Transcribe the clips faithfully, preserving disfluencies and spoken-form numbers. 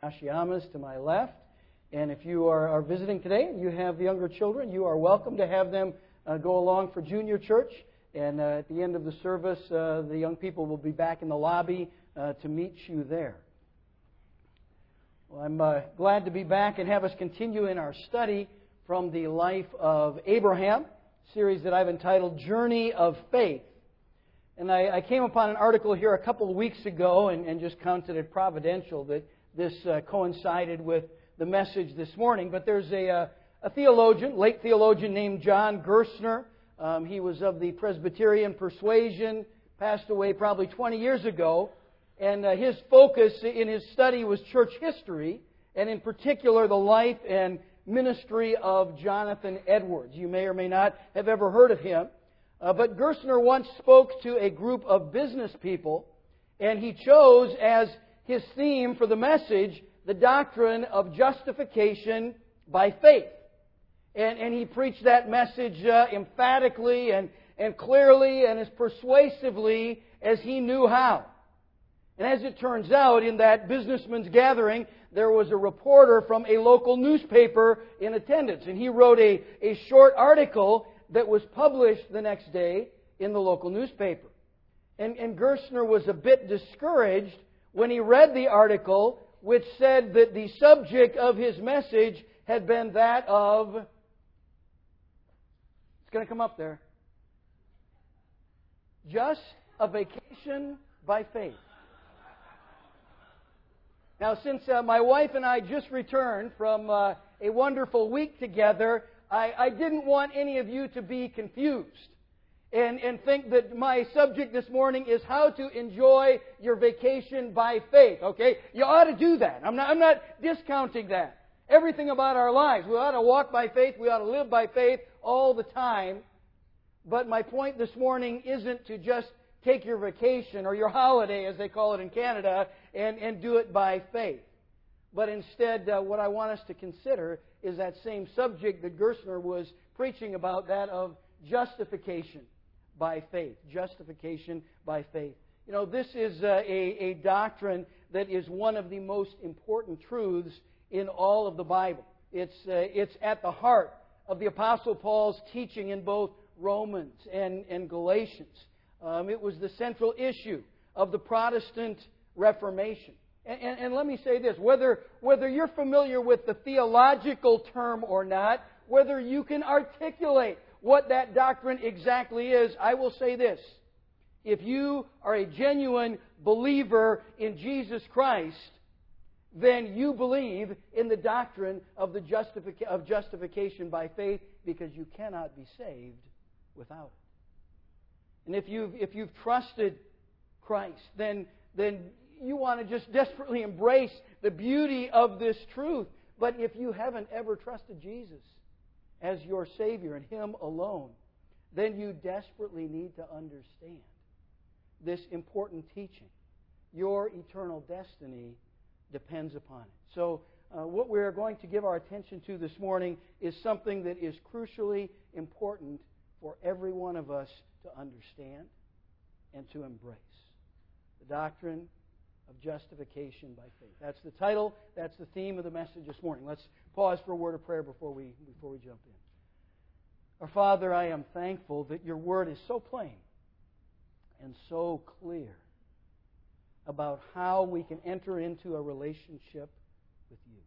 Ashiyamas to my left. And if you are, are visiting today and you have younger children, you are welcome to have them uh, go along for junior church. And uh, at the end of the service, uh, the young people will be back in the lobby uh, to meet you there. Well, I'm uh, glad to be back and have us continue in our study from the life of Abraham, series that I've entitled Journey of Faith. And I, I came upon an article here a couple of weeks ago and, and just counted it providential that this uh, coincided with the message this morning. But there's a, uh, a theologian, late theologian named John Gerstner. Um, he was of the Presbyterian persuasion, passed away probably twenty years ago. And uh, his focus in his study was church history, and in particular the life and ministry of Jonathan Edwards. You may or may not have ever heard of him. Uh, but Gerstner once spoke to a group of business people, and he chose as his theme for the message the doctrine of justification by faith. And, and he preached that message uh, emphatically and, and clearly and as persuasively as he knew how. And as it turns out, in that businessman's gathering, there was a reporter from a local newspaper in attendance. And he wrote a, a short article that was published the next day in the local newspaper. And, and Gerstner was a bit discouraged when he read the article, which said that the subject of his message had been that of... It's going to come up there. Just a vacation by faith. Now, since uh, my wife and I just returned from uh, a wonderful week together, I, I didn't want any of you to be confused and, and think that my subject this morning is how to enjoy your vacation by faith. Okay? You ought to do that. I'm not, I'm not discounting that. Everything about our lives, we ought to walk by faith, we ought to live by faith all the time. But my point this morning isn't to just take your vacation or your holiday, as they call it in Canada, and, and do it by faith. But instead, uh, what I want us to consider is that same subject that Gerstner was preaching about, that of justification by faith. Justification by faith. You know, this is uh, a, a doctrine that is one of the most important truths in all of the Bible. It's, uh, it's at the heart of the Apostle Paul's teaching in both Romans and, and Galatians. Um, it was the central issue of the Protestant Reformation. And, and, and let me say this, whether, whether you're familiar with the theological term or not, whether you can articulate what that doctrine exactly is, I will say this. If you are a genuine believer in Jesus Christ, then you believe in the doctrine of, the justific- of justification by faith, because you cannot be saved without it. And if you've, if you've trusted Christ, then, then you want to just desperately embrace the beauty of this truth. But if you haven't ever trusted Jesus as your Savior and Him alone, then you desperately need to understand this important teaching. Your eternal destiny depends upon it. So uh, what we're going to give our attention to this morning is something that is crucially important for every one of us to understand and to embrace. The doctrine of justification by faith. That's the title. That's the theme of the message this morning. Let's pause for a word of prayer before we, before we jump in. Our Father, I am thankful that Your Word is so plain and so clear about how we can enter into a relationship with You.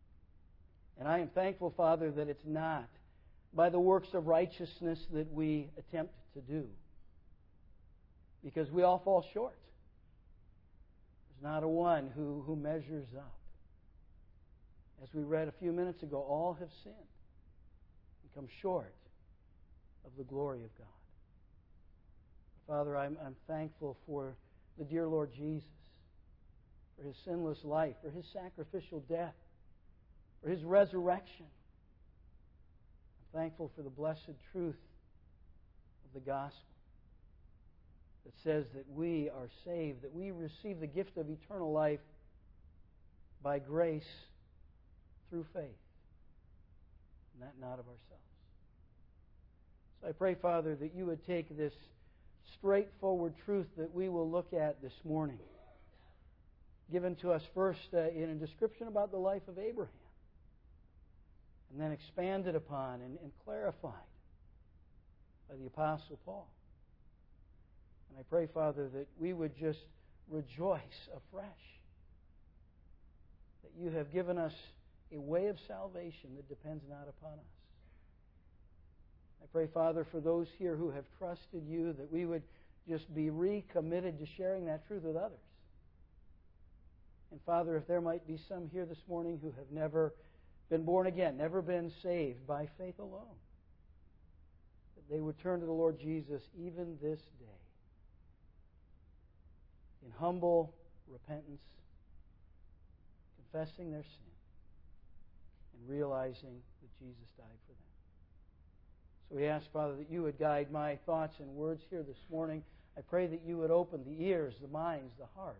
And I am thankful, Father, that it's not by the works of righteousness that we attempt to do, because we all fall short. There's not a one who, who measures up. As we read a few minutes ago, all have sinned and come short of the glory of God. Father, I'm, I'm thankful for the dear Lord Jesus, for His sinless life, for His sacrificial death, for His resurrection. I'm thankful for the blessed truth of the gospel that says that we are saved, that we receive the gift of eternal life by grace through faith, and that not of ourselves. So I pray, Father, that You would take this straightforward truth that we will look at this morning, given to us first uh, in a description about the life of Abraham, and then expanded upon and, and clarified by the Apostle Paul. And I pray, Father, that we would just rejoice afresh that you have given us a way of salvation that depends not upon us. I pray, Father, for those here who have trusted you, that we would just be recommitted to sharing that truth with others. And Father, if there might be some here this morning who have never been born again, never been saved by faith alone, that they would turn to the Lord Jesus even this day in humble repentance, confessing their sin, and realizing that Jesus died for them. So we ask, Father, that you would guide my thoughts and words here this morning. I pray that you would open the ears, the minds, the hearts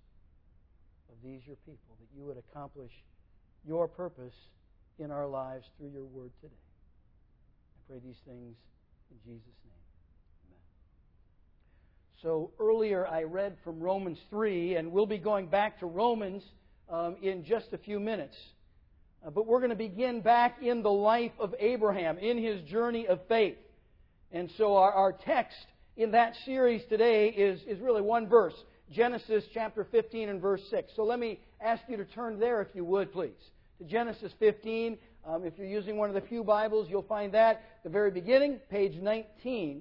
of these your people, that you would accomplish your purpose in our lives through your word today. I pray these things in Jesus' name. Amen. So earlier I read from Romans three, and we'll be going back to Romans um, in just a few minutes. Uh, but we're going to begin back in the life of Abraham, in his journey of faith. And so our, our text in that series today is, is really one verse, Genesis chapter fifteen and verse six. So let me ask you to turn there, if you would, please, to Genesis fifteen. Um, if you're using one of the Pew Bibles, you'll find that at the very beginning, page nineteen.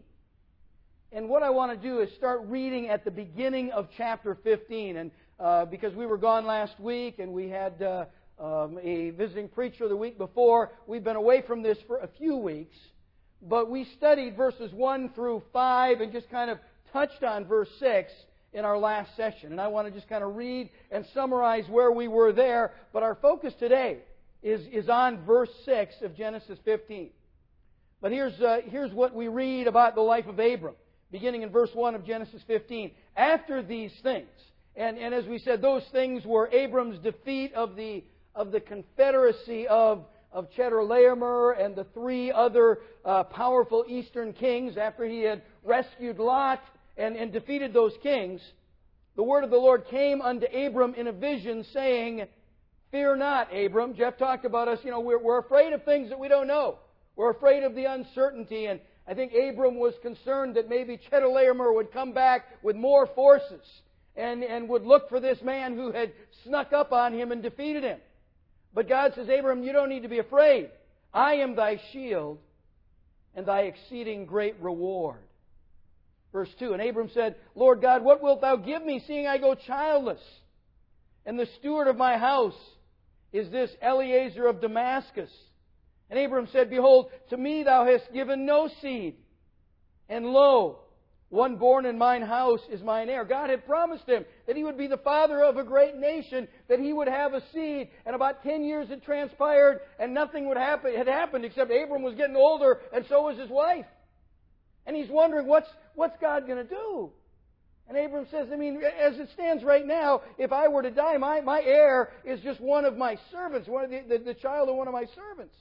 And what I want to do is start reading at the beginning of chapter fifteen. And uh, because we were gone last week and we had uh, um, a visiting preacher the week before, we've been away from this for a few weeks. But we studied verses one through five and just kind of touched on verse six in our last session. And I want to just kind of read and summarize where we were there. But our focus today is, is on verse six of Genesis fifteen. But here's, uh, here's what we read about the life of Abram, beginning in verse one of Genesis fifteen. After these things, and, and as we said, those things were Abram's defeat of the, of the confederacy of of Chedorlaomer and the three other uh, powerful eastern kings after he had rescued Lot and, and defeated those kings. The word of the Lord came unto Abram in a vision saying, "Fear not, Abram." Jeff talked about us, you know, we're, we're afraid of things that we don't know. We're afraid of the uncertainty. And I think Abram was concerned that maybe Chedorlaomer would come back with more forces and, and would look for this man who had snuck up on him and defeated him. But God says, "Abram, you don't need to be afraid. I am thy shield and thy exceeding great reward." Verse two, and Abram said, "Lord God, what wilt thou give me, seeing I go childless? And the steward of my house is this Eliezer of Damascus." And Abram said, "Behold, to me thou hast given no seed. And lo, one born in mine house is mine heir." God had promised him that he would be the father of a great nation, that he would have a seed. And about ten years had transpired, and nothing would happen, had happened except Abram was getting older, and so was his wife. And he's wondering, what's, what's God going to do? And Abram says, I mean, as it stands right now, if I were to die, my, my heir is just one of my servants, one of the, the, the child of one of my servants.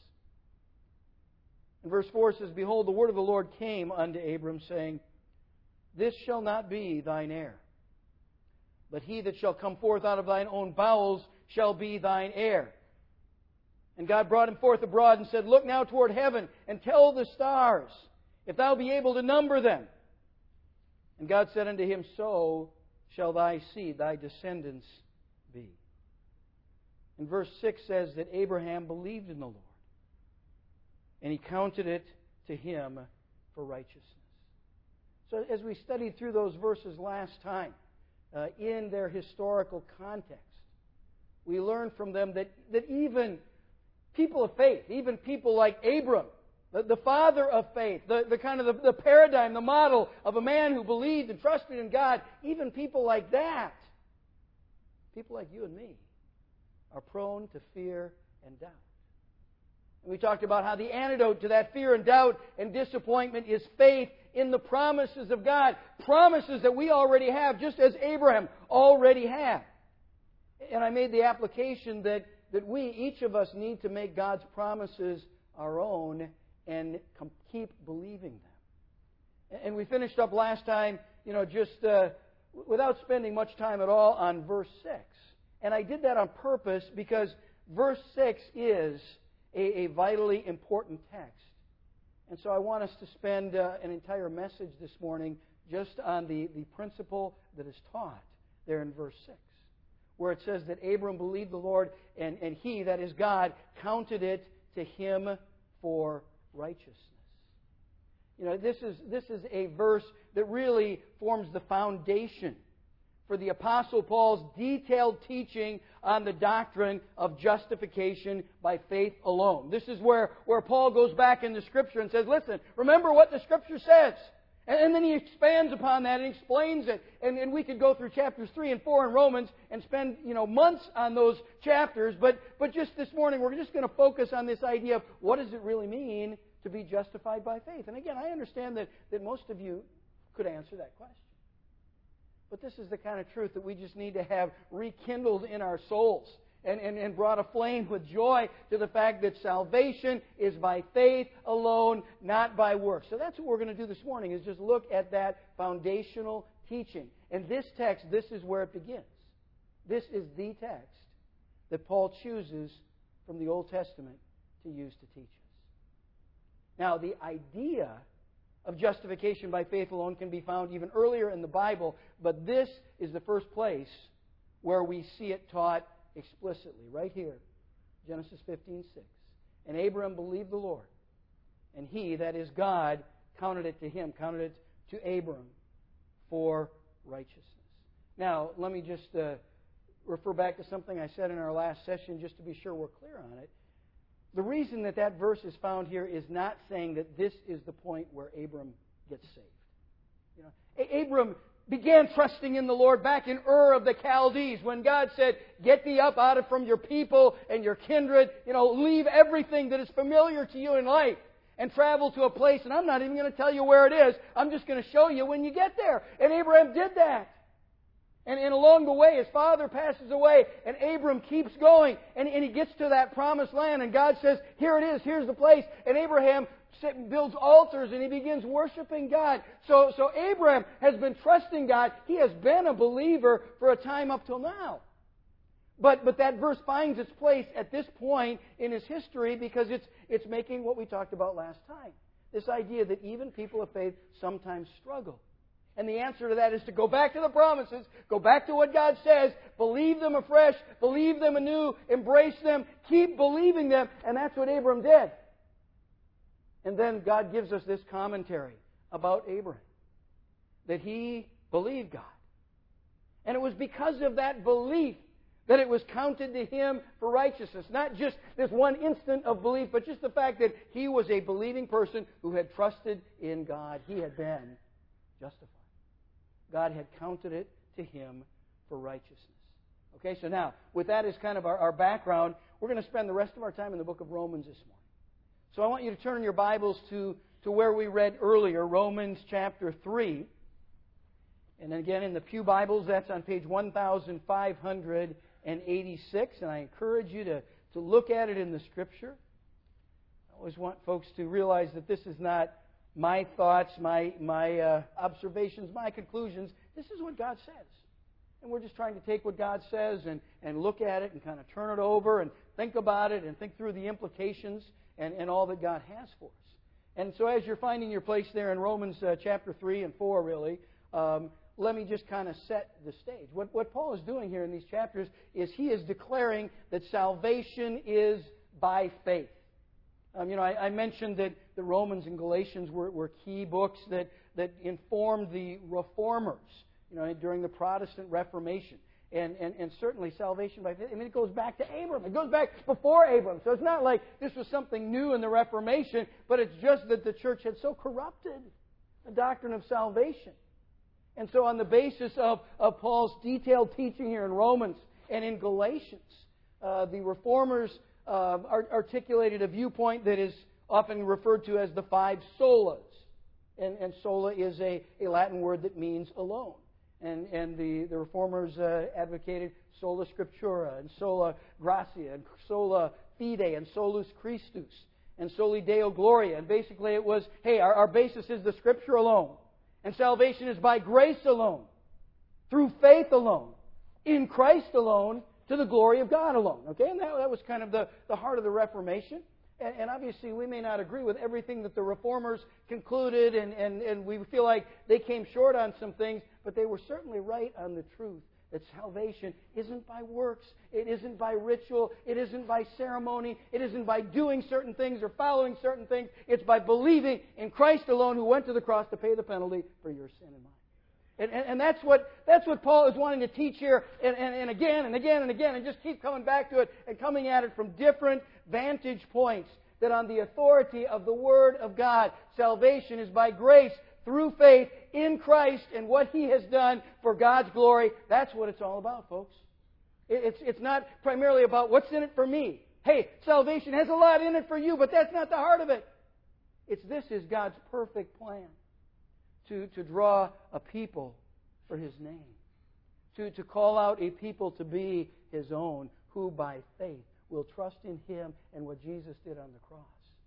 And verse four says, "Behold, the word of the Lord came unto Abram, saying, This shall not be thine heir, but he that shall come forth out of thine own bowels shall be thine heir." And God brought him forth abroad and said, "Look now toward heaven and tell the stars, if thou be able to number them." And God said unto him, "So shall thy seed, thy descendants, be." And verse six says that Abraham believed in the Lord, and he counted it to him for righteousness. So as we studied through those verses last time, uh, in their historical context, we learned from them that, that even people of faith, even people like Abram, the, the father of faith, the, the kind of the, the paradigm, the model of a man who believed and trusted in God, even people like that, people like you and me, are prone to fear and doubt. And we talked about how the antidote to that fear and doubt and disappointment is faith in the promises of God. Promises that we already have, just as Abraham already had. And I made the application that, that we, each of us, need to make God's promises our own and com- keep believing them. And we finished up last time, you know, just uh, without spending much time at all on verse six. And I did that on purpose because verse six is a, a vitally important text. And so I want us to spend uh, an entire message this morning just on the, the principle that is taught there in verse six, where it says that Abram believed the Lord, and, and he, that is God, counted it to him for righteousness. You know, this is, this is a verse that really forms the foundation for the Apostle Paul's detailed teaching on the doctrine of justification by faith alone. This is where, where Paul goes back in the Scripture and says, listen, remember what the Scripture says. And, and then he expands upon that and explains it. And, and we could go through chapters three and four in Romans and spend, you know, months on those chapters. But, but just this morning, we're just going to focus on this idea of what does it really mean to be justified by faith. And again, I understand that, that most of you could answer that question. But this is the kind of truth that we just need to have rekindled in our souls and, and, and brought aflame with joy to the fact that salvation is by faith alone, not by works. So that's what we're going to do this morning, is just look at that foundational teaching. And this text, this is where it begins. This is the text that Paul chooses from the Old Testament to use to teach us. Now, the idea of justification by faith alone can be found even earlier in the Bible, but this is the first place where we see it taught explicitly, right here, Genesis fifteen six. And Abraham believed the Lord, and he, that is God, counted it to him, counted it to Abram for righteousness. Now, let me just uh, refer back to something I said in our last session just to be sure we're clear on it. The reason that that verse is found here is not saying that this is the point where Abram gets saved. You know, Abram began trusting in the Lord back in Ur of the Chaldees when God said, get thee up out of from your people and your kindred, you know, leave everything that is familiar to you in life and travel to a place, and I'm not even going to tell you where it is, I'm just going to show you when you get there. And Abraham did that. And, and along the way, his father passes away, and Abram keeps going, and, and he gets to that promised land, and God says, here it is, here's the place. And Abraham builds altars, and he begins worshiping God. So, so Abraham has been trusting God. He has been a believer for a time up till now. But, but that verse finds its place at this point in his history because it's, it's making what we talked about last time. This idea that even people of faith sometimes struggle. And the answer to that is to go back to the promises, go back to what God says, believe them afresh, believe them anew, embrace them, keep believing them, and that's what Abram did. And then God gives us this commentary about Abraham, that he believed God. And it was because of that belief that it was counted to him for righteousness. Not just this one instant of belief, but just the fact that he was a believing person who had trusted in God. He had been justified. God had counted it to him for righteousness. Okay, so now, with that as kind of our, our background, we're going to spend the rest of our time in the book of Romans this morning. So I want you to turn your Bibles to, to where we read earlier, Romans chapter three. And then again, in the Pew Bibles, that's on page one thousand five hundred eighty-six. And I encourage you to, to look at it in the Scripture. I always want folks to realize that this is not my thoughts, my, my uh, observations, my conclusions. This is what God says. And we're just trying to take what God says and, and look at it and kind of turn it over and think about it and think through the implications and, and all that God has for us. And so as you're finding your place there in Romans uh, chapter three and four, really, um, let me just kind of set the stage. What, what Paul is doing here in these chapters is he is declaring that salvation is by faith. Um, you know, I, I mentioned that the Romans and Galatians were, were key books that, that informed the reformers, you know, during the Protestant Reformation. And, and, and certainly salvation by faith. I mean, it goes back to Abram. It goes back before Abram. So it's not like this was something new in the Reformation, but it's just that the church had so corrupted the doctrine of salvation. And so on the basis of, of Paul's detailed teaching here in Romans and in Galatians, uh, the reformers Uh, articulated a viewpoint that is often referred to as the five solas. And, and sola is a, a Latin word that means alone. And, and the, the reformers uh, advocated sola scriptura, and sola gratia, and sola fide, and solus Christus, and soli Deo gloria. And basically it was, hey, our, our basis is the Scripture alone. And salvation is by grace alone, through faith alone, in Christ alone, to the glory of God alone. Okay, and that, that was kind of the, the heart of the Reformation. And, and obviously we may not agree with everything that the Reformers concluded, and, and, and we feel like they came short on some things, but they were certainly right on the truth that salvation isn't by works, it isn't by ritual, it isn't by ceremony, it isn't by doing certain things or following certain things. It's by believing in Christ alone, who went to the cross to pay the penalty for your sin and mine. And, and, and that's what that's what Paul is wanting to teach here, and, and, and again and again and again, and just keep coming back to it and coming at it from different vantage points, that on the authority of the Word of God, salvation is by grace through faith in Christ and what He has done for God's glory. That's what it's all about, folks. It's, it's not primarily about what's in it for me. Hey, salvation has a lot in it for you, but that's not the heart of it. It's this is God's perfect plan to, to draw a people for His name, to, to call out a people to be His own, who by faith will trust in Him and what Jesus did on the cross.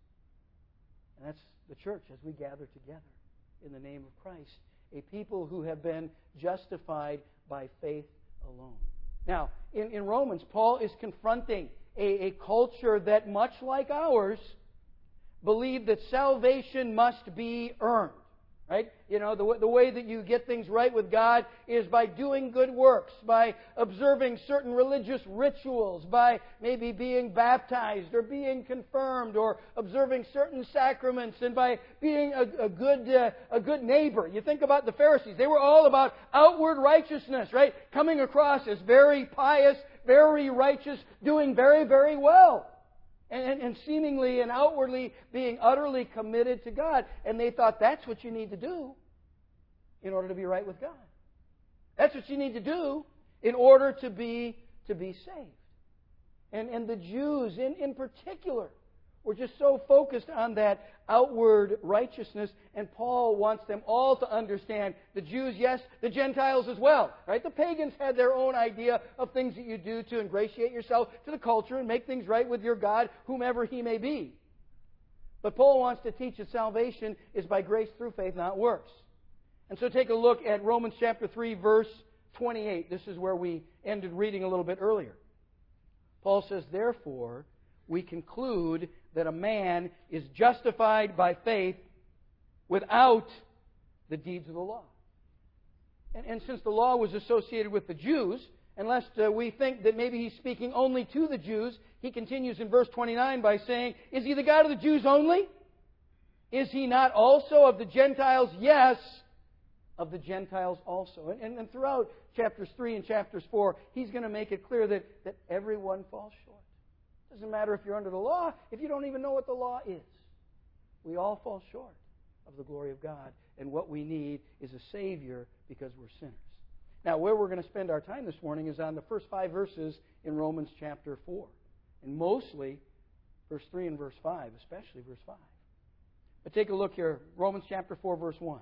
And that's the church as we gather together in the name of Christ, a people who have been justified by faith alone. Now, in, in Romans, Paul is confronting a, a culture that, much like ours, believed that salvation must be earned. Right? You know, the, the way that you get things right with God is by doing good works, by observing certain religious rituals, by maybe being baptized or being confirmed or observing certain sacraments, and by being a, a good uh, a good neighbor. You think about the Pharisees. They were all about outward righteousness, right? Coming across as very pious, very righteous, doing very, very well. And, and seemingly and outwardly being utterly committed to God. And they thought that's what you need to do in order to be right with God. That's what you need to do in order to be to be saved. And, and the Jews in, in particular were just so focused on that outward righteousness. And Paul wants them all to understand, the Jews, yes, the Gentiles as well. Right? The pagans had their own idea of things that you do to ingratiate yourself to the culture and make things right with your God, whomever He may be. But Paul wants to teach that salvation is by grace through faith, not works. And so take a look at Romans chapter three, verse twenty-eight. This is where we ended reading a little bit earlier. Paul says, therefore, we conclude that a man is justified by faith without the deeds of the law. And, and since the law was associated with the Jews, unless uh, we think that maybe he's speaking only to the Jews, he continues in verse twenty-nine by saying, is He the God of the Jews only? Is He not also of the Gentiles? Yes, of the Gentiles also. And, and, and throughout chapters three and chapters four, he's going to make it clear that, that everyone falls short. It doesn't matter if you're under the law, if you don't even know what the law is. We all fall short of the glory of God. And what we need is a Savior because we're sinners. Now, where we're going to spend our time this morning is on the first five verses in Romans chapter four. And mostly verse three and verse five, especially verse five. But take a look here, Romans chapter four, verse one.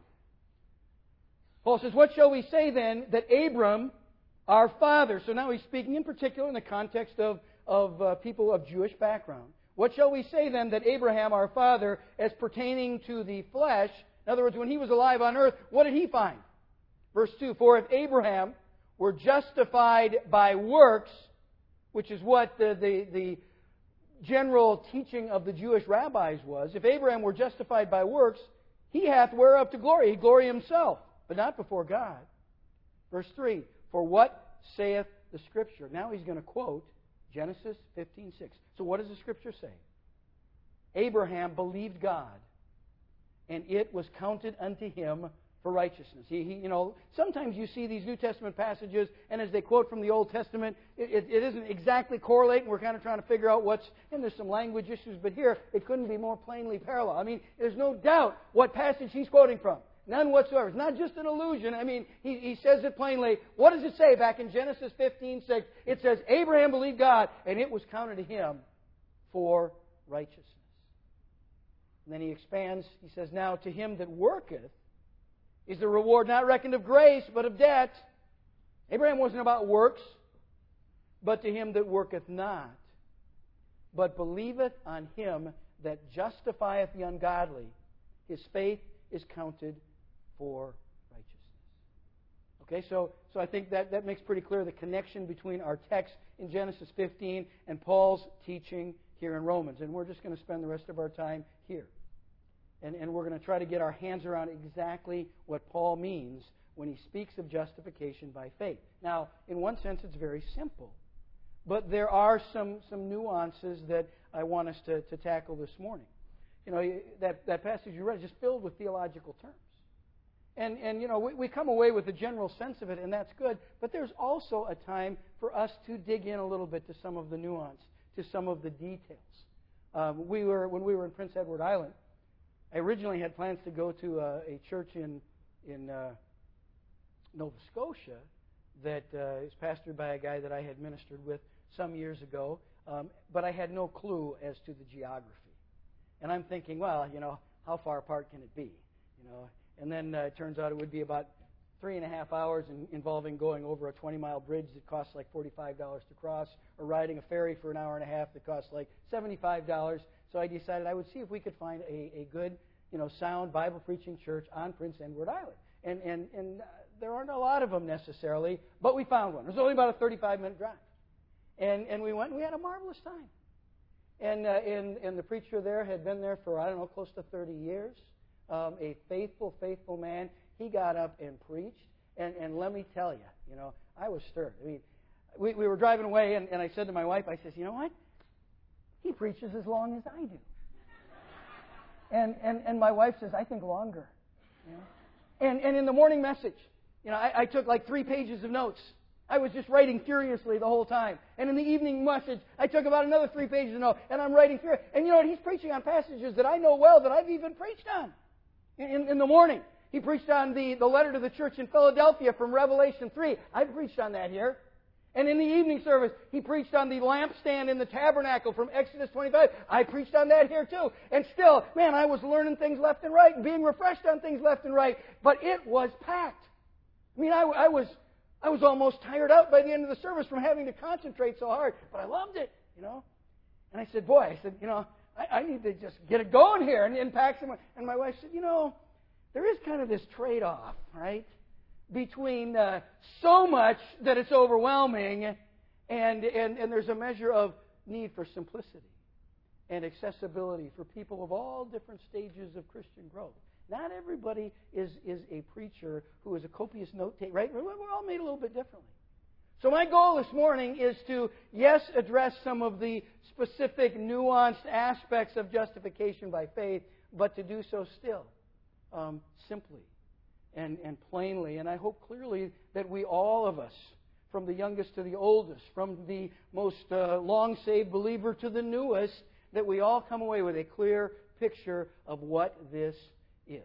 Paul says, what shall we say then that Abram, our father, so now he's speaking in particular in the context of of uh, people of Jewish background. What shall we say then that Abraham, our father, as pertaining to the flesh, in other words, when he was alive on earth, what did he find? Verse two, for if Abraham were justified by works, which is what the, the, the general teaching of the Jewish rabbis was, if Abraham were justified by works, he hath whereof to glory. He glory himself, but not before God. Verse three, for what saith the Scripture? Now he's going to quote Genesis fifteen six. So what does the Scripture say? Abraham believed God, and it was counted unto him for righteousness. He, he, you know, sometimes you see these New Testament passages, and as they quote from the Old Testament, it, it, it isn't exactly correlating. We're kind of trying to figure out what's, and there's some language issues, but here it couldn't be more plainly parallel. I mean, there's no doubt what passage he's quoting from. None whatsoever. It's not just an illusion. I mean, he, he says it plainly. What does it say back in Genesis fifteen six? It says, Abraham believed God, and it was counted to him for righteousness. And then he expands. He says, now to him that worketh is the reward not reckoned of grace, but of debt. Abraham wasn't about works, but to him that worketh not, but believeth on him that justifieth the ungodly, his faith is counted for righteousness. Okay, so, so I think that, that makes pretty clear the connection between our text in Genesis fifteen and Paul's teaching here in Romans. And we're just going to spend the rest of our time here. And, and we're going to try to get our hands around exactly what Paul means when he speaks of justification by faith. Now, in one sense, it's very simple. But there are some, some nuances that I want us to, to tackle this morning. You know, that, that passage you read is just filled with theological terms. And, and you know, we, we come away with a general sense of it, and that's good. But there's also a time for us to dig in a little bit to some of the nuance, to some of the details. Um, we were When we were in Prince Edward Island, I originally had plans to go to a, a church in, in uh, Nova Scotia that uh, is pastored by a guy that I had ministered with some years ago, um, but I had no clue as to the geography. And I'm thinking, well, you know, how far apart can it be? You know, and then uh, it turns out it would be about three and a half hours in, involving going over a twenty-mile bridge that costs like forty-five dollars to cross, or riding a ferry for an hour and a half that costs like seventy-five dollars. So I decided I would see if we could find a, a good, you know, sound Bible-preaching church on Prince Edward Island. And, and, and uh, there aren't a lot of them necessarily, but we found one. It was only about a thirty-five minute drive. And, and we went and we had a marvelous time. And, uh, and, and the preacher there had been there for, I don't know, close to thirty years. Um, a faithful, faithful man. He got up and preached. And, and let me tell you, you know, I was stirred. I mean, we, we were driving away, and, and I said to my wife, I said, you know what? He preaches as long as I do. And, and, and my wife says, I think longer. You know? And, and in the morning message, you know, I, I took like three pages of notes. I was just writing furiously the whole time. And in the evening message, I took about another three pages of notes, and I'm writing through it. And you know what? He's preaching on passages that I know well, that I've even preached on. In, in the morning, he preached on the, the letter to the church in Philadelphia from Revelation three. I've preached on that here. And in the evening service, he preached on the lampstand in the tabernacle from Exodus twenty-five. I preached on that here too. And still, man, I was learning things left and right and being refreshed on things left and right. But it was packed. I mean, I, I was I was almost tired out by the end of the service from having to concentrate so hard. But I loved it, you know. And I said, boy, I said, you know, I, I need to just get it going here and, and pack some. And my wife said, you know, there is kind of this trade-off, right? Between uh, so much that it's overwhelming and, and, and there's a measure of need for simplicity and accessibility for people of all different stages of Christian growth. Not everybody is, is a preacher who is a copious note-taker, right? We're all made a little bit differently. So my goal this morning is to, yes, address some of the specific nuanced aspects of justification by faith, but to do so still um, simply. And, and plainly, and I hope clearly that we, all of us, from the youngest to the oldest, from the most uh, long-saved believer to the newest, that we all come away with a clear picture of what this is.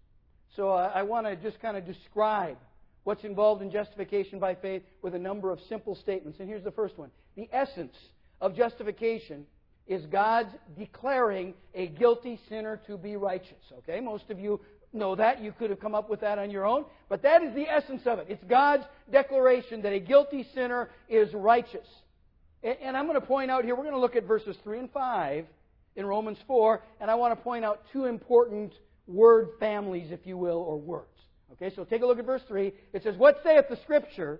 So uh, I want to just kind of describe what's involved in justification by faith with a number of simple statements. And here's the first one. The essence of justification is God's declaring a guilty sinner to be righteous. Okay, most of you know that. You could have come up with that on your own. But that is the essence of it. It's God's declaration that a guilty sinner is righteous. And I'm going to point out here, we're going to look at verses three and five in Romans four, and I want to point out two important word families, if you will, or words. Okay, so take a look at verse three. It says, what saith the Scripture?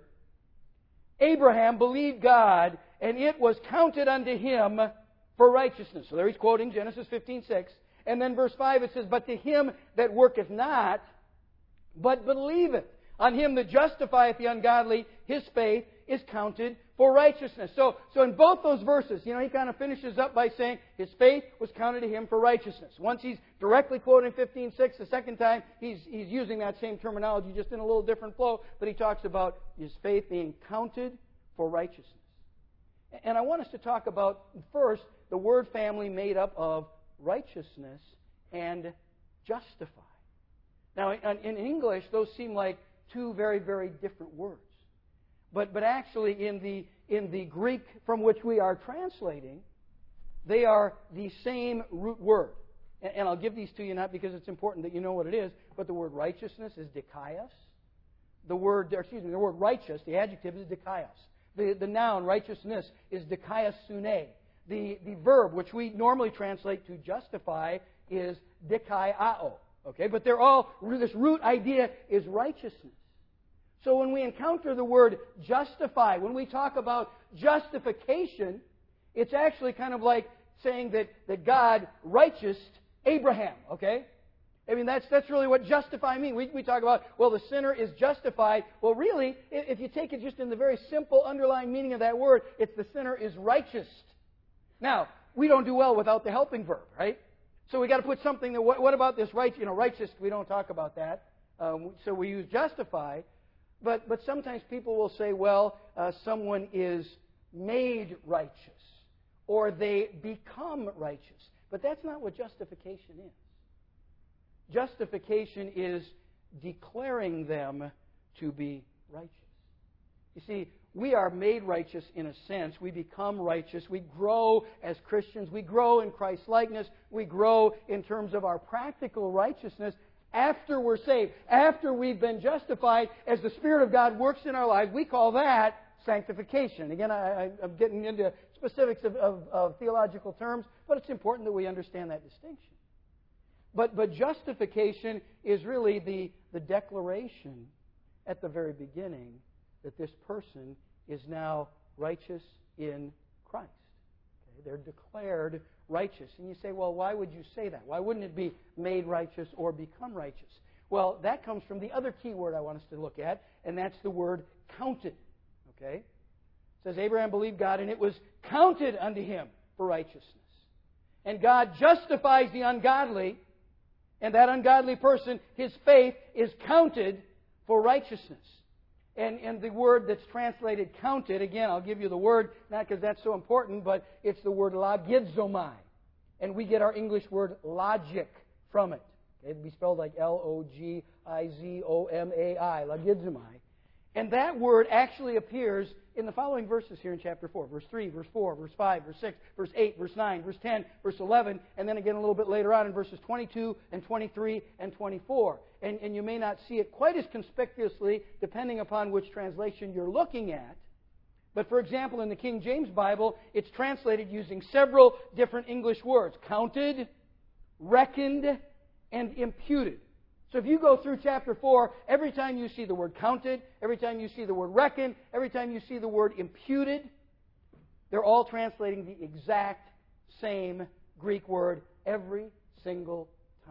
Abraham believed God, and it was counted unto him for righteousness. So there he's quoting Genesis fifteen six. And then verse five, it says, but to him that worketh not, but believeth on him that justifieth the ungodly, his faith is counted for righteousness. So, so in both those verses, you know, he kind of finishes up by saying his faith was counted to him for righteousness. Once he's directly quoting fifteen six, the second time he's, he's using that same terminology, just in a little different flow, but he talks about his faith being counted for righteousness. And I want us to talk about, first, the word family made up of righteousness and justify. Now, in English, those seem like two very, very different words. But, but actually, in the, in the Greek from which we are translating, they are the same root word. And, and I'll give these to you not because it's important that you know what it is, but the word righteousness is dikaios. The word, excuse me, the word righteous, the adjective is dikaios. The, the noun, righteousness, is dikaiosune. The, the verb, which we normally translate to justify, is dikaiao. Okay, but they're all, this root idea is righteousness. So when we encounter the word justify, when we talk about justification, it's actually kind of like saying that, that God righteous Abraham, okay? I mean, that's that's really what justify means. We, we talk about, well, the sinner is justified. Well, really, if you take it just in the very simple underlying meaning of that word, it's the sinner is righteous. Now, we don't do well without the helping verb, right? So we got to put something that, what, what about this right, you know, righteous? We don't talk about that. Um, so we use justify. But, but sometimes people will say, well, uh, someone is made righteous, or they become righteous. But that's not what justification is. Justification is declaring them to be righteous. You see, we are made righteous in a sense. We become righteous. We grow as Christians. We grow in Christ's likeness. We grow in terms of our practical righteousness after we're saved. After we've been justified, as the Spirit of God works in our lives, we call that sanctification. Again, I, I'm getting into specifics of, of, of theological terms, but it's important that we understand that distinction. But, but justification is really the, the declaration at the very beginning that this person is now righteous in Christ. Okay? They're declared righteous. And you say, well, why would you say that? Why wouldn't it be made righteous or become righteous? Well, that comes from the other key word I want us to look at, and that's the word counted. Okay? It says, Abraham believed God, and it was counted unto him for righteousness. And God justifies the ungodly, and that ungodly person, his faith, is counted for righteousness. And, and the word that's translated counted, again, I'll give you the word, not because that's so important, but it's the word logizomai. And we get our English word logic from it. Okay, it'd be spelled like L O G I Z O M A I, logizomai. And that word actually appears in the following verses here in chapter four. Verse three, verse four, verse five, verse six, verse eight, verse nine, verse ten, verse eleven, and then again a little bit later on in verses twenty-two and twenty-three and twenty-four. And, and you may not see it quite as conspicuously depending upon which translation you're looking at. But for example, in the King James Bible, it's translated using several different English words. Counted, reckoned, and imputed. So if you go through chapter four, every time you see the word counted, every time you see the word reckoned, every time you see the word imputed, they're all translating the exact same Greek word every single time.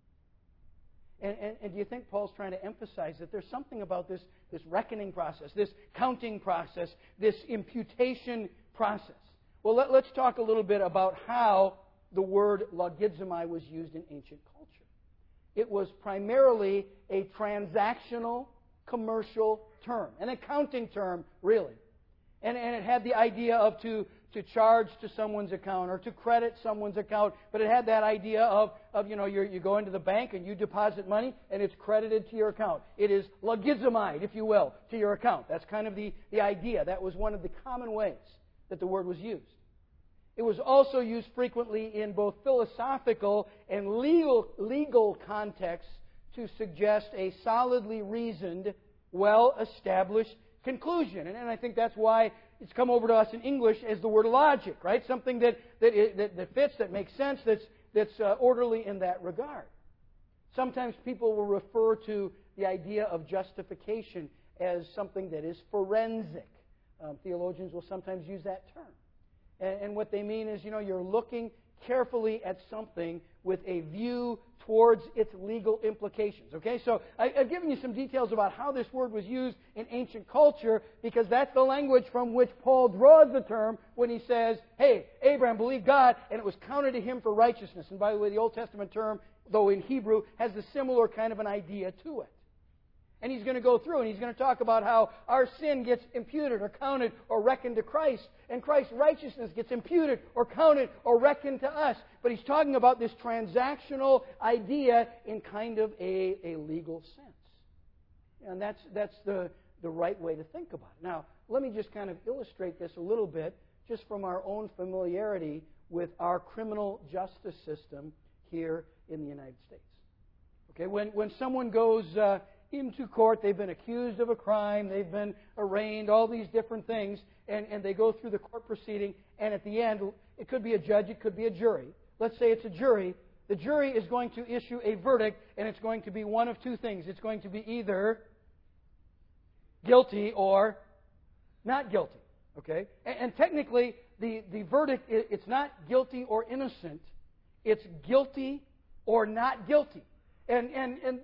And, and, and do you think Paul's trying to emphasize that there's something about this, this reckoning process, this counting process, this imputation process? Well, let, let's talk a little bit about how the word logizomai was used in ancient culture. It was primarily a transactional, commercial term, an accounting term, really. And, and it had the idea of to, to charge to someone's account or to credit someone's account, but it had that idea of, of you know, you're, you go into the bank and you deposit money and it's credited to your account. It is logizomai, if you will, to your account. That's kind of the, the idea. That was one of the common ways that the word was used. It was also used frequently in both philosophical and legal, legal contexts to suggest a solidly reasoned, well-established conclusion. And, and I think that's why it's come over to us in English as the word logic, right? Something that, that, that, that fits, that makes sense, that's, that's uh, orderly in that regard. Sometimes people will refer to the idea of justification as something that is forensic. Um, theologians will sometimes use that term. And, and what they mean is, you know, you're looking carefully at something with a view towards its legal implications. Okay, so I, I've given you some details about how this word was used in ancient culture because that's the language from which Paul draws the term when he says, hey, Abraham believed God and it was counted to him for righteousness. And by the way, the Old Testament term, though in Hebrew, has a similar kind of an idea to it. And he's going to go through and he's going to talk about how our sin gets imputed or counted or reckoned to Christ. And Christ's righteousness gets imputed or counted or reckoned to us. But he's talking about this transactional idea in kind of a, a legal sense. And that's, that's the, the right way to think about it. Now, let me just kind of illustrate this a little bit just from our own familiarity with our criminal justice system here in the United States. Okay, when, when someone goes Uh, into court, they've been accused of a crime, they've been arraigned, all these different things, and, and they go through the court proceeding, and at the end, it could be a judge, it could be a jury. Let's say it's a jury. The jury is going to issue a verdict, and it's going to be one of two things. It's going to be either guilty or not guilty. Okay? And, and technically, the, the verdict, it's not guilty or innocent. It's guilty or not guilty. And, and, and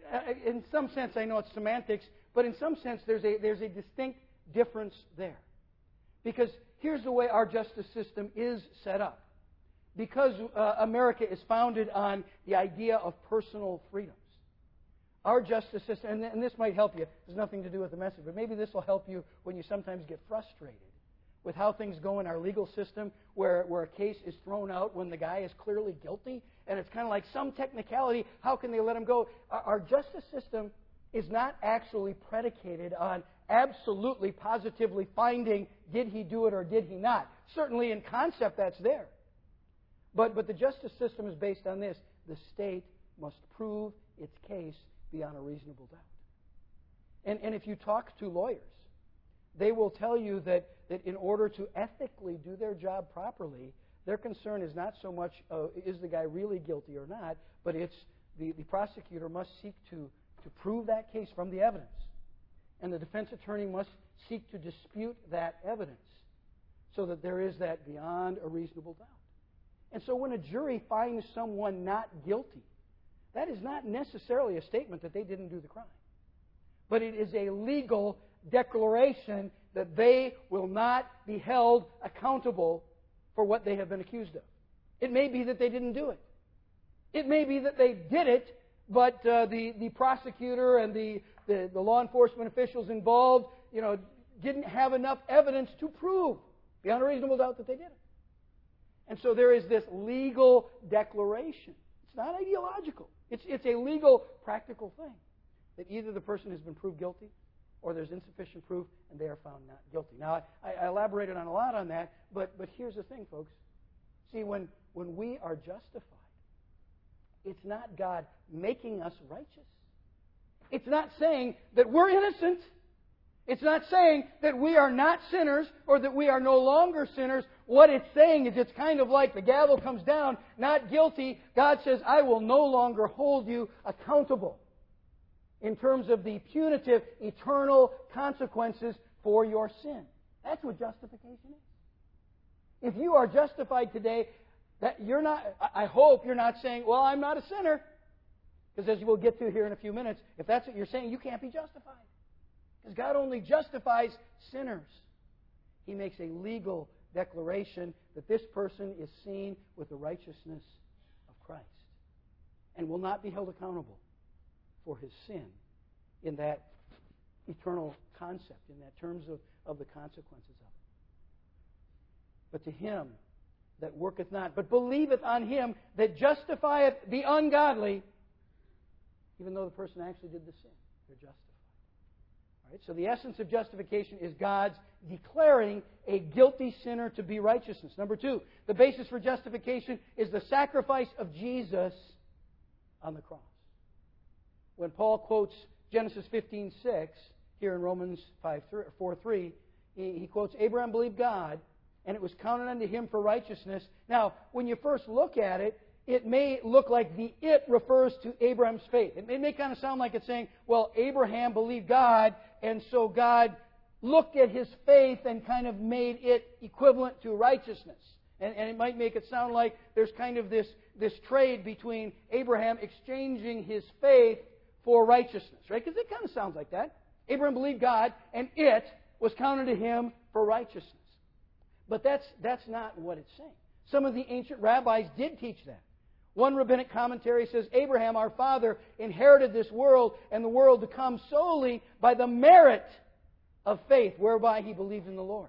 in some sense, I know it's semantics, but in some sense, there's a, there's a distinct difference there. Because here's the way our justice system is set up. Because uh, America is founded on the idea of personal freedoms. Our justice system, and, and this might help you, there's nothing to do with the message, but maybe this will help you when you sometimes get frustrated with how things go in our legal system, where, where a case is thrown out when the guy is clearly guilty, and it's kind of like some technicality, how can they let him go? Our, our justice system is not actually predicated on absolutely, positively finding, did he do it or did he not? Certainly in concept that's there. But, but the justice system is based on this. The state must prove its case beyond a reasonable doubt. And, and if you talk to lawyers, they will tell you that, that in order to ethically do their job properly, their concern is not so much, uh, is the guy really guilty or not, but it's the, the prosecutor must seek to, to prove that case from the evidence. And the defense attorney must seek to dispute that evidence so that there is that beyond a reasonable doubt. And so when a jury finds someone not guilty, that is not necessarily a statement that they didn't do the crime. But it is a legal declaration that they will not be held accountable for what they have been accused of. It may be that they didn't do it. It may be that they did it, but uh, the, the prosecutor and the, the, the law enforcement officials involved, you know, didn't have enough evidence to prove beyond a reasonable doubt that they did it. And so there is this legal declaration. It's not ideological. It's, it's a legal, practical thing that either the person has been proved guilty or there's insufficient proof and they are found not guilty. Now, I, I elaborated on a lot on that, but, but here's the thing, folks. See, when, when we are justified, it's not God making us righteous. It's not saying that we're innocent. It's not saying that we are not sinners or that we are no longer sinners. What it's saying is it's kind of like the gavel comes down, not guilty. God says, I will no longer hold you accountable in terms of the punitive, eternal consequences for your sin. That's what justification is. If you are justified today, that you're not, I hope you're not saying, well, I'm not a sinner. Because as we'll get to here in a few minutes, if that's what you're saying, you can't be justified. Because God only justifies sinners. He makes a legal declaration that this person is seen with the righteousness of Christ and will not be held accountable for his sin in that eternal concept, in that terms of, of the consequences of it. But to him that worketh not, but believeth on him that justifieth the ungodly, even though the person actually did the sin, they're justified. Right? So the essence of justification is God's declaring a guilty sinner to be righteousness. Number two, the basis for justification is the sacrifice of Jesus on the cross. When Paul quotes Genesis fifteen six here in Romans four three, he, he quotes, Abraham believed God, and it was counted unto him for righteousness. Now, when you first look at it, it may look like the it refers to Abraham's faith. It may, may kind of sound like it's saying, well, Abraham believed God, and so God looked at his faith and kind of made it equivalent to righteousness. And, and it might make it sound like there's kind of this, this trade between Abraham exchanging his faith for righteousness, right? Because it kind of sounds like that. Abraham believed God, and it was counted to him for righteousness. But that's, that's not what it's saying. Some of the ancient rabbis did teach that. One rabbinic commentary says, Abraham, our father, inherited this world and the world to come solely by the merit of faith, whereby he believed in the Lord.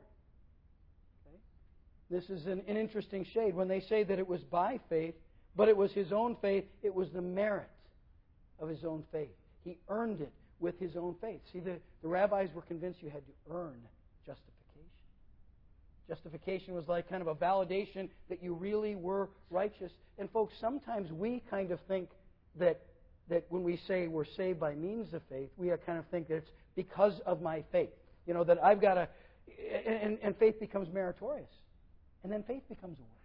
Okay? This is an, an interesting shade. When they say that it was by faith, but it was his own faith, it was the merit of his own faith. He earned it with his own faith. See, the, the rabbis were convinced you had to earn justification. Justification was like kind of a validation that you really were righteous. And folks, sometimes we kind of think that that when we say we're saved by means of faith, we kind of think that it's because of my faith. You know, that I've got to... And, and faith becomes meritorious. And then faith becomes a work.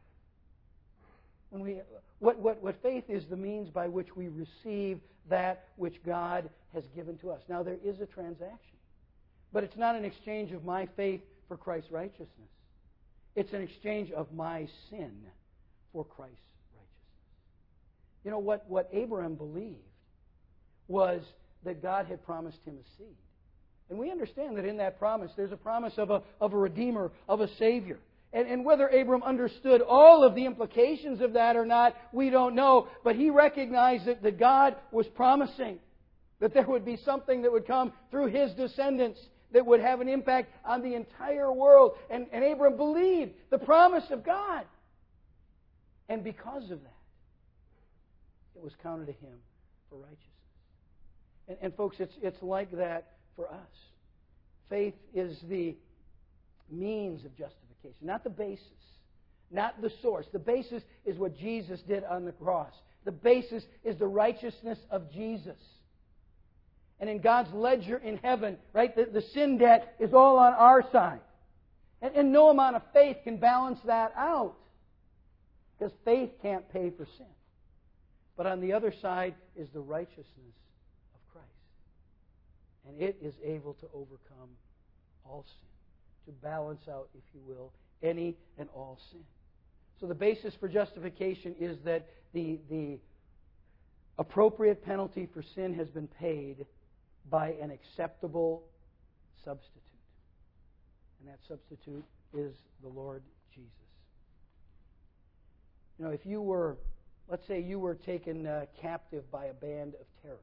When we, what, what, what faith is the means by which we receive that which God has given to us. Now, there is a transaction But it's not an exchange of my faith for Christ's righteousness. It's an exchange of my sin for Christ's righteousness. You know, what, what Abraham believed was that God had promised him a seed. And we understand that in that promise, there's a promise of a, of a Redeemer, of a Savior. And, and whether Abram understood all of the implications of that or not, we don't know. But he recognized that, that God was promising that there would be something that would come through his descendants that would have an impact on the entire world. And, and Abram believed the promise of God. And because of that, it was counted to him for righteousness. And, and folks, it's, it's like that for us. Faith is the means of justification, not the basis, not the source. The basis is what Jesus did on the cross. The basis is the righteousness of Jesus. And in God's ledger in heaven, right, the, the sin debt is all on our side. And, and no amount of faith can balance that out. Because faith can't pay for sin. But on the other side is the righteousness of Christ. And it is able to overcome all sin. To balance out, if you will, any and all sin. So the basis for justification is that the, the appropriate penalty for sin has been paid by an acceptable substitute. And that substitute is the Lord Jesus. You know, if you were, let's say you were taken uh, captive by a band of terrorists,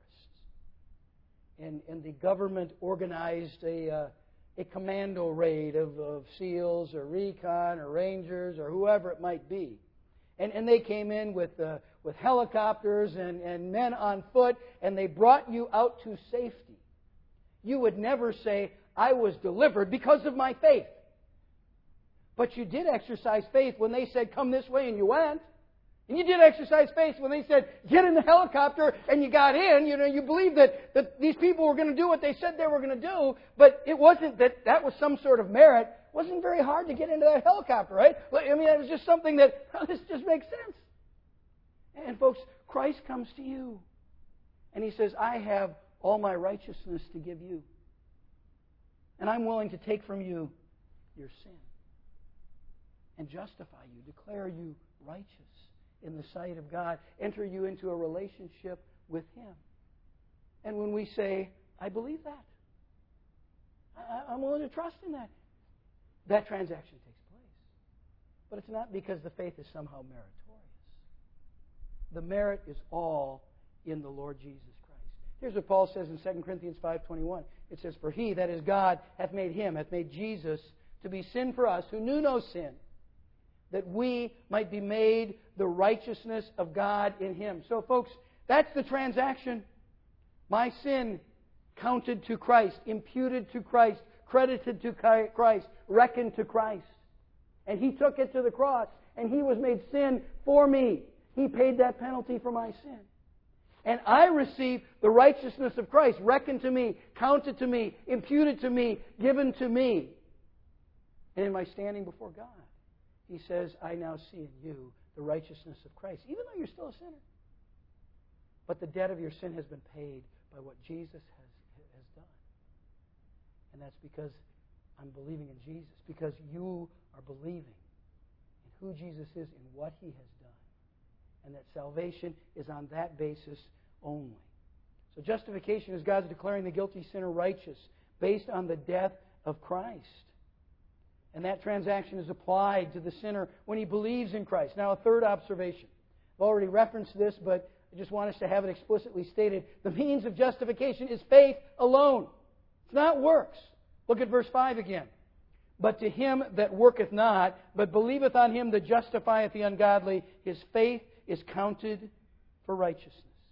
and, and the government organized a, uh, a commando raid of, of SEALs or recon or Rangers or whoever it might be. And, and they came in with, uh, with helicopters and, and men on foot, and they brought you out to safety. You would never say, I was delivered because of my faith. But you did exercise faith when they said, come this way, and you went. And you did exercise faith when they said, get in the helicopter, and you got in. You know, you believed that, that these people were going to do what they said they were going to do, but it wasn't that that was some sort of merit. It wasn't very hard to get into that helicopter, right? I mean, it was just something that, oh, this just makes sense. And folks, Christ comes to you, and He says, I have all my righteousness to give you. And I'm willing to take from you your sin and justify you, declare you righteous in the sight of God, enter you into a relationship with Him. And when we say, I believe that, I, I'm willing to trust in that, that transaction takes place. But it's not because the faith is somehow meritorious. The merit is all in the Lord Jesus Christ. Here's what Paul says in Second Corinthians five twenty-one. It says, for He, that is God, hath made Him, hath made Jesus to be sin for us, who knew no sin, that we might be made the righteousness of God in Him. So, folks, that's the transaction. My sin counted to Christ, imputed to Christ, credited to Christ, reckoned to Christ. And He took it to the cross, and He was made sin for me. He paid that penalty for my sin. And I receive the righteousness of Christ, reckoned to me, counted to me, imputed to me, given to me. And in my standing before God, He says, I now see in you the righteousness of Christ, even though you're still a sinner. But the debt of your sin has been paid by what Jesus has, has done. And that's because I'm believing in Jesus, because you are believing in who Jesus is and what He has done. And that salvation is on that basis only. So justification is God's declaring the guilty sinner righteous based on the death of Christ. And that transaction is applied to the sinner when he believes in Christ. Now, a third observation. I've already referenced this, but I just want us to have it explicitly stated. The means of justification is faith alone. It's not works. Look at verse five again. But to him that worketh not, but believeth on Him that justifieth the ungodly, his faith is counted for righteousness.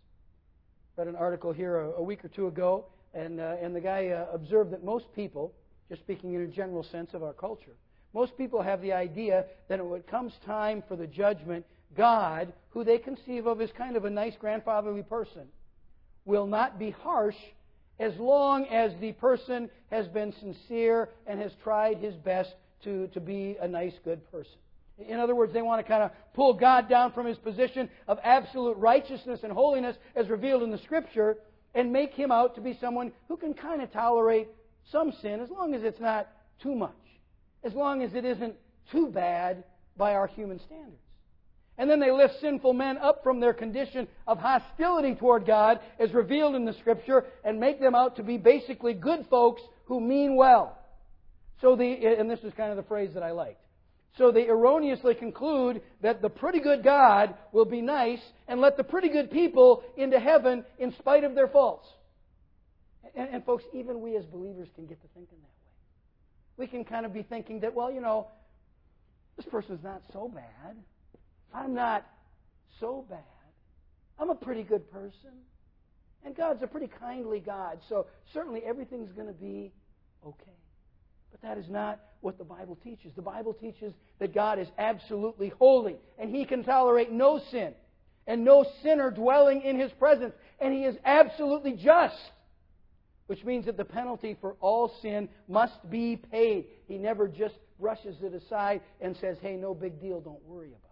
I read an article here a, a week or two ago, and, uh, and the guy uh, observed that most people, just speaking in a general sense of our culture, most people have the idea that when it comes time for the judgment, God, who they conceive of as kind of a nice grandfatherly person, will not be harsh as long as the person has been sincere and has tried his best to, to be a nice, good person. In other words, they want to kind of pull God down from His position of absolute righteousness and holiness as revealed in the Scripture and make Him out to be someone who can kind of tolerate some sin, as long as it's not too much, as long as it isn't too bad by our human standards. And then they lift sinful men up from their condition of hostility toward God, as revealed in the Scripture, and make them out to be basically good folks who mean well. So the, and this is kind of the phrase that I liked. So they erroneously conclude that the pretty good God will be nice and let the pretty good people into heaven in spite of their faults. And, and folks, even we as believers can get to thinking that way. We can kind of be thinking that, well, you know, this person's not so bad. I'm not so bad. I'm a pretty good person. And God's a pretty kindly God, so certainly everything's going to be okay. But that is not what the Bible teaches. The Bible teaches that God is absolutely holy, and He can tolerate no sin, and no sinner dwelling in His presence, and He is absolutely just, which means that the penalty for all sin must be paid. He never just brushes it aside and says, hey, no big deal, don't worry about it.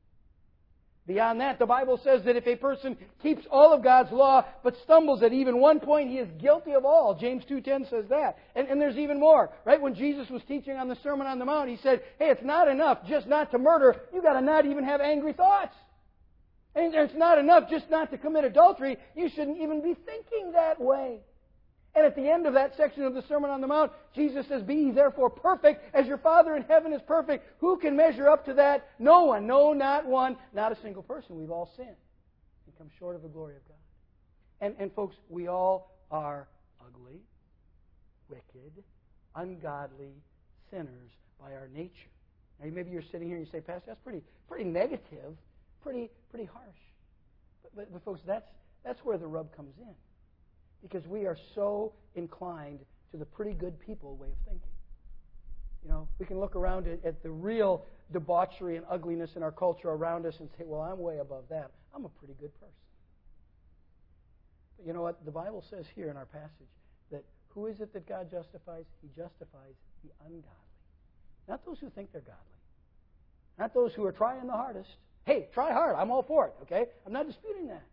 Beyond that, the Bible says that if a person keeps all of God's law but stumbles at even one point, he is guilty of all. James two ten says that. And, and there's even more. Right? When Jesus was teaching on the Sermon on the Mount, He said, hey, it's not enough just not to murder. You've got to not even have angry thoughts. And it's not enough just not to commit adultery. You shouldn't even be thinking that way. And at the end of that section of the Sermon on the Mount, Jesus says, be ye therefore perfect as your Father in heaven is perfect. Who can measure up to that? No one. No, not one. Not a single person. We've all sinned and come short of the glory of God. And, and folks, we all are ugly, wicked, ungodly sinners by our nature. Now, maybe you're sitting here and you say, Pastor, that's pretty pretty negative, pretty pretty harsh. But, but, but folks, that's that's where the rub comes in. Because we are so inclined to the pretty good people way of thinking. You know, we can look around at, at the real debauchery and ugliness in our culture around us and say, well, I'm way above that. I'm a pretty good person. But you know what? The Bible says here in our passage that who is it that God justifies? He justifies the ungodly. Not those who think they're godly. Not those who are trying the hardest. Hey, try hard. I'm all for it, okay? I'm not disputing that.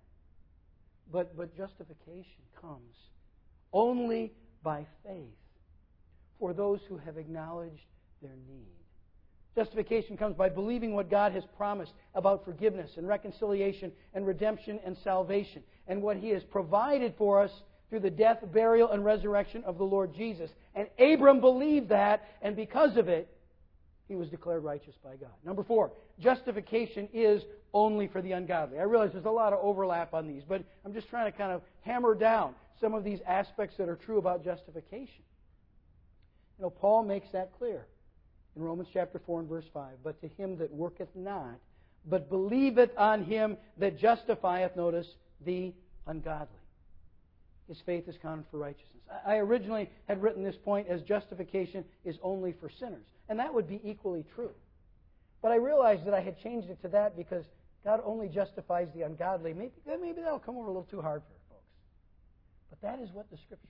But, but justification comes only by faith for those who have acknowledged their need. Justification comes by believing what God has promised about forgiveness and reconciliation and redemption and salvation, and what He has provided for us through the death, burial, and resurrection of the Lord Jesus. And Abram believed that, and because of it, he was declared righteous by God. Number four, justification is only for the ungodly. I realize there's a lot of overlap on these, but I'm just trying to kind of hammer down some of these aspects that are true about justification. You know, Paul makes that clear in Romans chapter four and verse five. But to him that worketh not, but believeth on Him that justifieth, notice, the ungodly, his faith is counted for righteousness. I originally had written this point as justification is only for sinners. And that would be equally true. But I realized that I had changed it to that because God only justifies the ungodly. Maybe, maybe that'll come over a little too hard for folks. But that is what the Scripture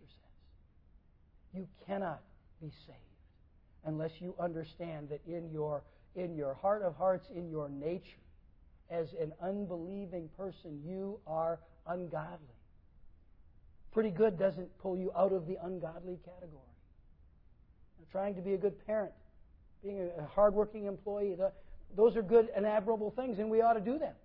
says. You cannot be saved unless you understand that in your, in your heart of hearts, in your nature, as an unbelieving person, you are ungodly. Pretty good doesn't pull you out of the ungodly category. Now, trying to be a good parent, being a hardworking employee, those are good and admirable things, and we ought to do them.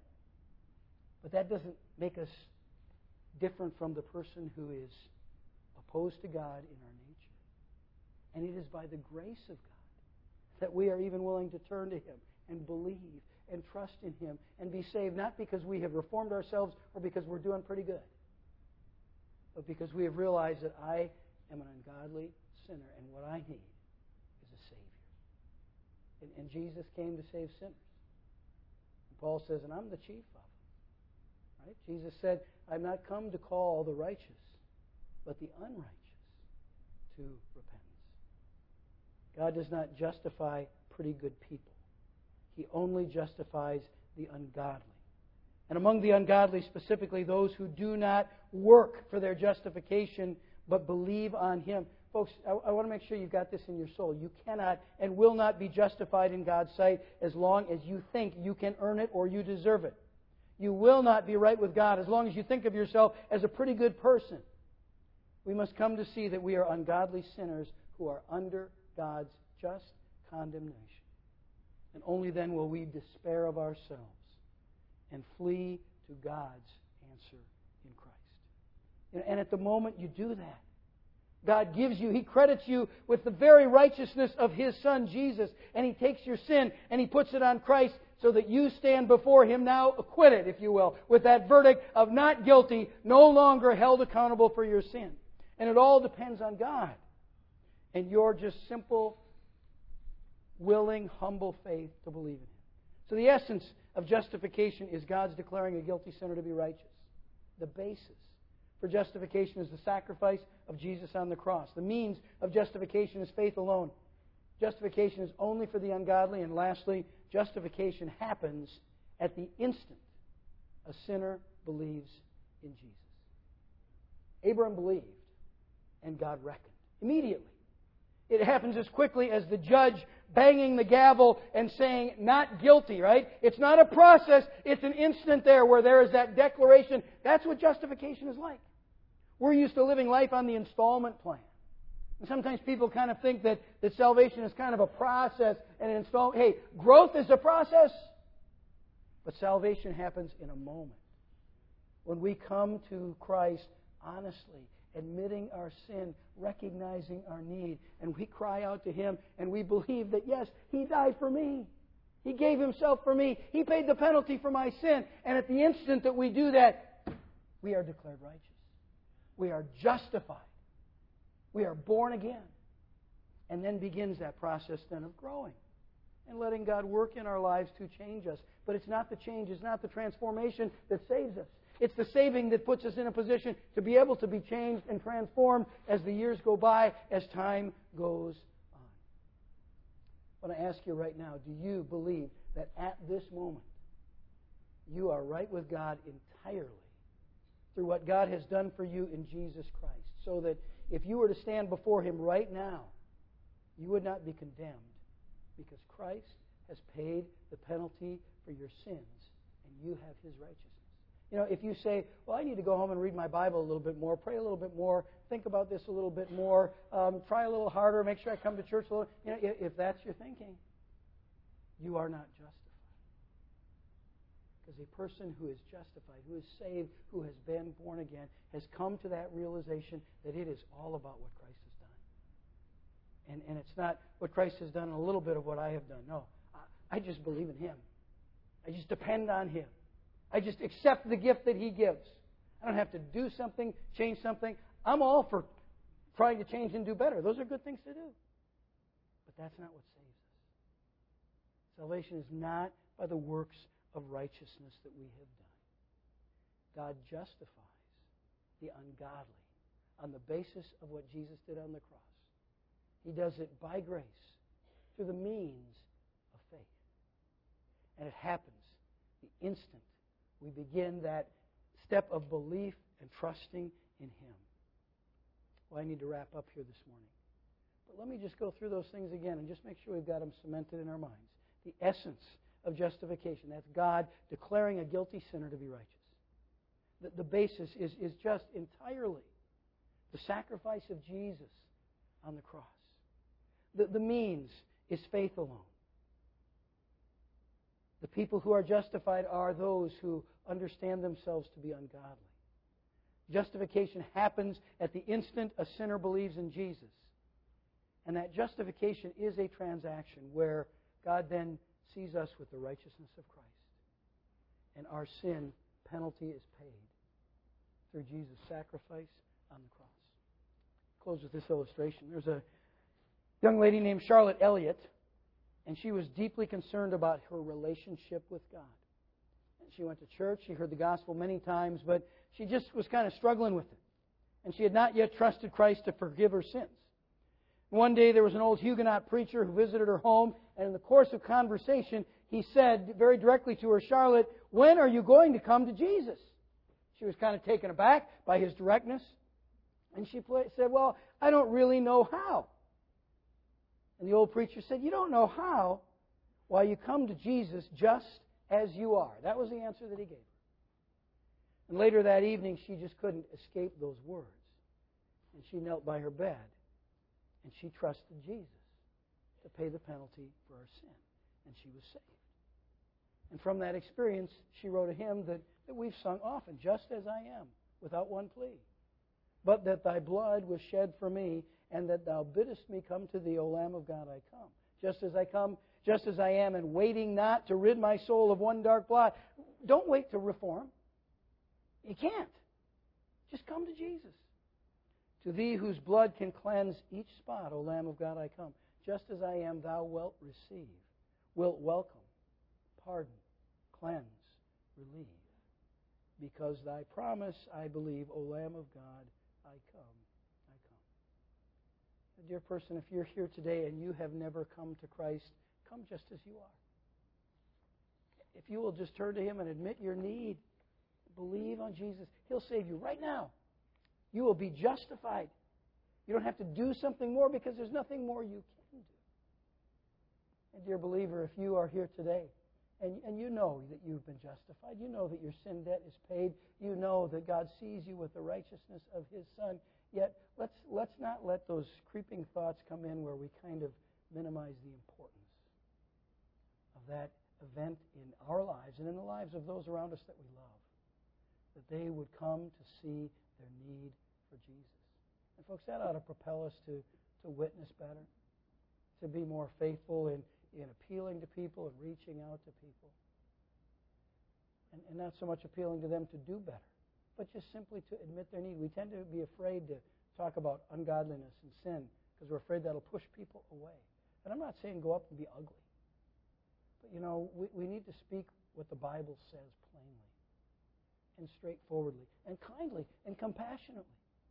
But that doesn't make us different from the person who is opposed to God in our nature. And it is by the grace of God that we are even willing to turn to Him and believe and trust in Him and be saved, not because we have reformed ourselves or because we're doing pretty good, but because we have realized that I am an ungodly sinner, and what I need is a Savior. And, and Jesus came to save sinners. And Paul says, and I'm the chief of them. Right? Jesus said, I've not come to call the righteous, but the unrighteous to repentance. God does not justify pretty good people. He only justifies the ungodly. And among the ungodly, specifically those who do not work for their justification, but believe on Him. Folks, I, I want to make sure you've got this in your soul. You cannot and will not be justified in God's sight as long as you think you can earn it or you deserve it. You will not be right with God as long as you think of yourself as a pretty good person We must come to see that we are ungodly sinners who are under God's just condemnation. And only then will we despair of ourselves and flee to God's answer in Christ. And at the moment you do that, God gives you, He credits you with the very righteousness of His Son, Jesus. And He takes your sin and He puts it on Christ so that you stand before Him now acquitted, if you will, with that verdict of not guilty, no longer held accountable for your sin. And it all depends on God and your just simple, willing, humble faith to believe in Him. So the essence of justification is God's declaring a guilty sinner to be righteous. The basis for justification is the sacrifice of Jesus on the cross. The means of justification is faith alone. Justification is only for the ungodly. And lastly, justification happens at the instant a sinner believes in Jesus. Abraham believed, and God reckoned. Immediately. It happens as quickly as the judge banging the gavel and saying, not guilty, right? It's not a process. It's an instant there where there is that declaration. That's what justification is like. We're used to living life on the installment plan. And sometimes people kind of think that, that salvation is kind of a process and an installment. Hey, growth is a process, but salvation happens in a moment. When we come to Christ honestly, admitting our sin, recognizing our need, and we cry out to Him, and we believe that, yes, He died for me. He gave Himself for me. He paid the penalty for my sin. And at the instant that we do that, we are declared righteous. We are justified. We are born again. And then begins that process then of growing and letting God work in our lives to change us. But it's not the change, it's not the transformation that saves us. It's the saving that puts us in a position to be able to be changed and transformed as the years go by, as time goes on. I want to ask you right now, do you believe that at this moment you are right with God entirely through what God has done for you in Jesus Christ? So that if you were to stand before Him right now, you would not be condemned because Christ has paid the penalty for your sins and you have His righteousness. You know, if you say, well, I need to go home and read my Bible a little bit more, pray a little bit more, think about this a little bit more, um, try a little harder, make sure I come to church a little, you know, if, if that's your thinking, you are not justified. Because a person who is justified, who is saved, who has been born again, has come to that realization that it is all about what Christ has done. And, and it's not what Christ has done and a little bit of what I have done. No, I, I just believe in Him. I just depend on Him. I just accept the gift that He gives. I don't have to do something, change something. I'm all for trying to change and do better. Those are good things to do. But that's not what saves us. Salvation is not by the works of righteousness that we have done. God justifies the ungodly on the basis of what Jesus did on the cross. He does it by grace through the means of faith. And it happens the instant we begin that step of belief and trusting in Him. Well, I need to wrap up here this morning. But let me just go through those things again and just make sure we've got them cemented in our minds. The essence of justification, that's God declaring a guilty sinner to be righteous. The, the basis is, is just entirely the sacrifice of Jesus on the cross. The, the means is faith alone. The people who are justified are those who understand themselves to be ungodly. Justification happens at the instant a sinner believes in Jesus. And that justification is a transaction where God then sees us with the righteousness of Christ. And our sin penalty is paid through Jesus' sacrifice on the cross. I'll close with this illustration. There's a young lady named Charlotte Elliott, and she was deeply concerned about her relationship with God. And she went to church, she heard the gospel many times, but she just was kind of struggling with it. And she had not yet trusted Christ to forgive her sins. One day there was an old Huguenot preacher who visited her home, and in the course of conversation, he said very directly to her, Charlotte, when are you going to come to Jesus? She was kind of taken aback by his directness. And she said, well, I don't really know how. And the old preacher said, you don't know how? Why, you come to Jesus just as you are. That was the answer that he gave her. And later that evening, she just couldn't escape those words. And she knelt by her bed, and she trusted Jesus to pay the penalty for her sin. And she was saved. And from that experience, she wrote a hymn that, that we've sung often, just as I am, without one plea. But that thy blood was shed for me, and that thou biddest me come to thee, O Lamb of God, I come. Just as I come, just as I am, and waiting not to rid my soul of one dark blot. Don't wait to reform. You can't. Just come to Jesus. To thee whose blood can cleanse each spot, O Lamb of God, I come. Just as I am, thou wilt receive, wilt welcome, pardon, cleanse, relieve. Because thy promise I believe, O Lamb of God, I come, I come. Dear person, if you're here today and you have never come to Christ, come just as you are. If you will just turn to Him and admit your need, believe on Jesus, He'll save you right now. You will be justified. You don't have to do something more because there's nothing more you can do. And dear believer, if you are here today and, and you know that you've been justified, you know that your sin debt is paid, you know that God sees you with the righteousness of His Son, yet let's, let's not let those creeping thoughts come in where we kind of minimize the importance of that event in our lives and in the lives of those around us that we love, that they would come to see their need for Jesus. And folks, that ought to propel us to, to witness better, to be more faithful in, in appealing to people and reaching out to people. And, and not so much appealing to them to do better, but just simply to admit their need. We tend to be afraid to talk about ungodliness and sin because we're afraid that'll push people away. And I'm not saying go up and be ugly. But, you know, we, we need to speak what the Bible says plainly and straightforwardly and kindly and compassionately.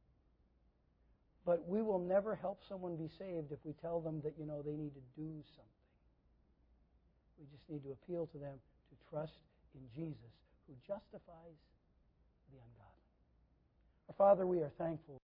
But we will never help someone be saved if we tell them that, you know, they need to do something. We just need to appeal to them to trust in Jesus, who justifies the ungodly. Our Father, we are thankful